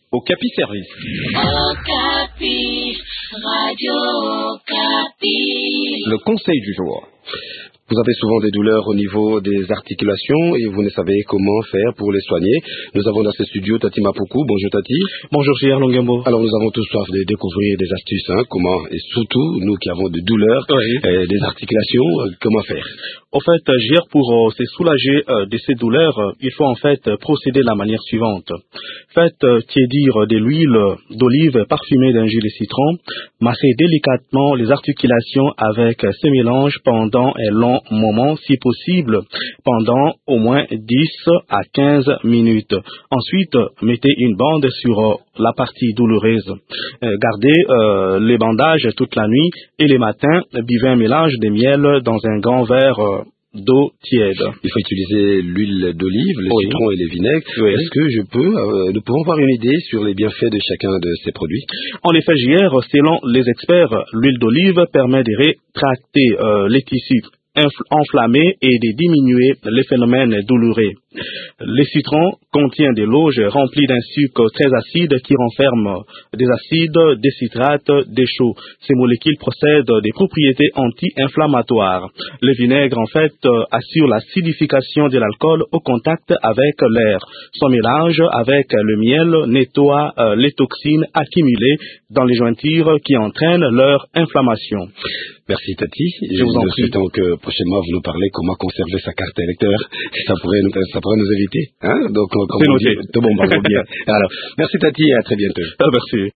Okapi Service. Okapi, Radio Okapi. Le conseil du jour. Vous avez souvent des douleurs au niveau des articulations et vous ne savez comment faire pour les soigner. Nous avons dans ce studio Tati Mapoukou. Bonjour Tati. Bonjour J.R. Longembo. Alors nous avons tous soif de découvrir des astuces, comment, et surtout nous qui avons des douleurs, des articulations, comment faire. En fait, J.R., pour se soulager de ces douleurs, il faut en fait procéder de la manière suivante. Faites tiédir de l'huile d'olive parfumée d'un jus de citron, massez délicatement les articulations avec ce mélange pendant un long moment, si possible, pendant au moins 10 à 15 minutes. Ensuite, mettez une bande sur la partie douloureuse. Gardez les bandages toute la nuit et le matin, buvez un mélange de miel dans un grand verre d'eau tiède. Il faut utiliser l'huile d'olive, le citron et les vinaigres. Oui. Est-ce que nous pouvons avoir une idée sur les bienfaits de chacun de ces produits? En effet, JR, selon les experts, l'huile d'olive permet de rétracter les tissus enflammés et de diminuer les phénomènes douloureux. Le citron contient des lauges remplies d'un sucre très acide qui renferme des acides, des citrates, des chaux. Ces molécules possèdent des propriétés anti-inflammatoires. Le vinaigre, en fait, assure l'acidification de l'alcool au contact avec l'air. Son mélange avec le miel nettoie les toxines accumulées dans les jointures qui entraînent leur inflammation. Merci Tati. Je vous en prie. Souhaitons que prochainement vous nous parlez comment conserver sa carte électeur. Ça pourrait nous éviter. Donc, c'est noté. Tout bon, bien. Alors, merci Tati et à très bientôt. Merci.